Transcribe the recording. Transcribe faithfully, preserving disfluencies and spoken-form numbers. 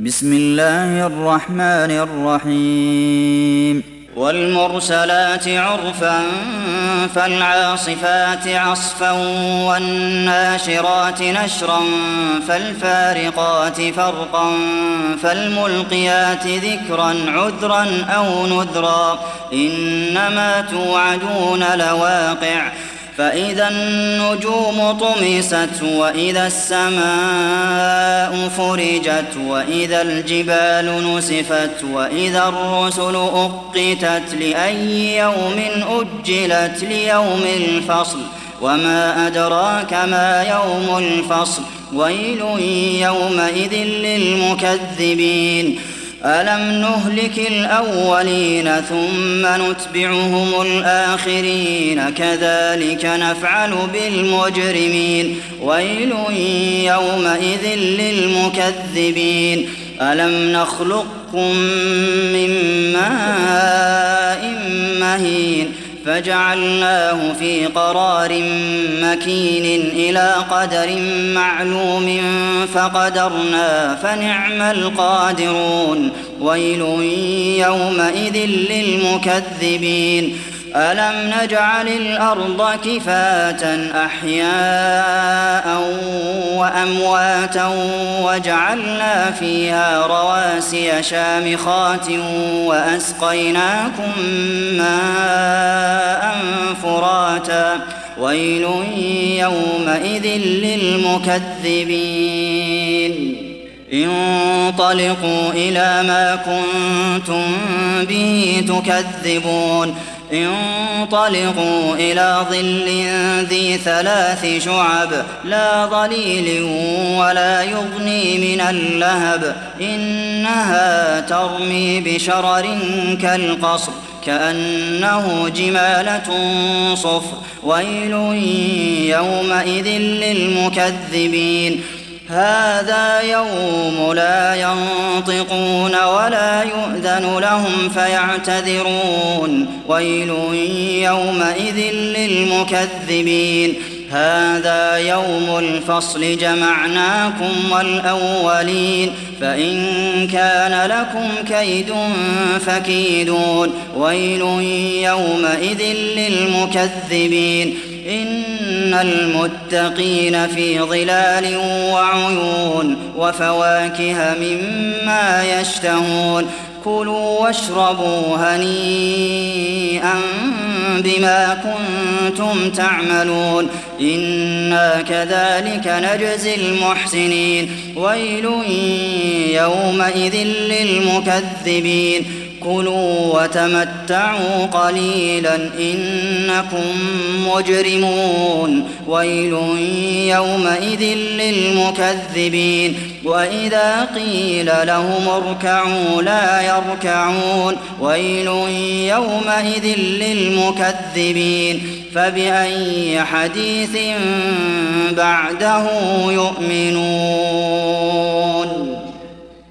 بسم الله الرحمن الرحيم والمرسلات عرفا فالعاصفات عصفا والناشرات نشرا فالفارقات فرقا فالملقيات ذكرا عذرا أو نذرا إنما توعدون لواقع فإذا النجوم طمست وإذا السماء فرجت وإذا الجبال نسفت وإذا الرسل أقتت لأي يوم أجلت ليوم الفصل وما أدراك ما يوم الفصل ويل يومئذ للمكذبين ألم نهلك الأولين ثم نتبعهم الآخرين كذلك نفعل بالمجرمين ويل يومئذ للمكذبين ألم نخلقكم من ماء مهين فجعلناه في قرار مكين إلى قدر معلوم فقدرنا فنعم القادرون ويل يومئذ للمكذبين ألم نجعل الأرض كفاة أحياء وأمواتا وجعلنا فيها رواسي شامخات وأسقيناكم ماء فراتا ويل يومئذ للمكذبين انطلقوا إلى ما كنتم به تكذبون انطلقوا إلى ظل ذي ثلاث شعب لا ظليل ولا يغني من اللهب إنها ترمي بشرر كالقصر كأنه جمالة صفر ويل يومئذ للمكذبين هذا يوم لا ينطقون ولا يؤذن لهم فيعتذرون ويل يومئذ للمكذبين هذا يوم الفصل جمعناكم والأولين فإن كان لكم كيد فكيدون ويل يومئذ للمكذبين إن المتقين في ظلال وعيون وفواكه مما يشتهون كلوا واشربوا هنيئا بما كنتم تعملون إنا كذلك نجزي المحسنين ويل يومئذ للمكذبين كلوا وتمتعوا قليلا إنكم مجرمون ويل يومئذ للمكذبين وإذا قيل لهم اركعوا لا يركعون ويل يومئذ للمكذبين فبأي حديث بعده يؤمنون.